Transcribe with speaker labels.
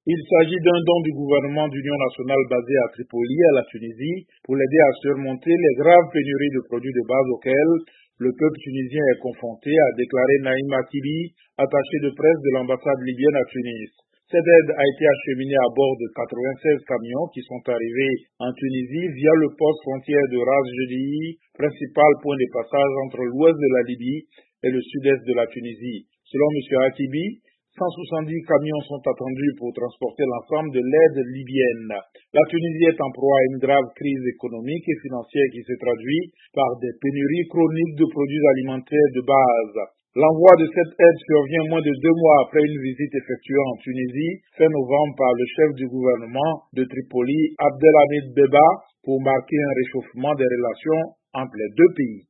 Speaker 1: Il s'agit d'un don du gouvernement d'union nationale basé à Tripoli, à la Tunisie, pour l'aider à surmonter les graves pénuries de produits de base auxquelles le peuple tunisien est confronté, a déclaré Naïm Akibi, attaché de presse de l'ambassade libyenne à Tunis. Cette aide a été acheminée à bord de 96 camions qui sont arrivés en Tunisie via le poste frontière de Ras Jedi, principal point de passage entre l'ouest de la Libye et le sud-est de la Tunisie. Selon M. Akibi, 170 camions sont attendus pour transporter l'ensemble de l'aide libyenne. La Tunisie est en proie à une grave crise économique et financière qui se traduit par des pénuries chroniques de produits alimentaires de base. L'envoi de cette aide survient moins de 2 mois après une visite effectuée en Tunisie fin novembre par le chef du gouvernement de Tripoli, Abdelhamid Debba, pour marquer un réchauffement des relations entre les deux pays.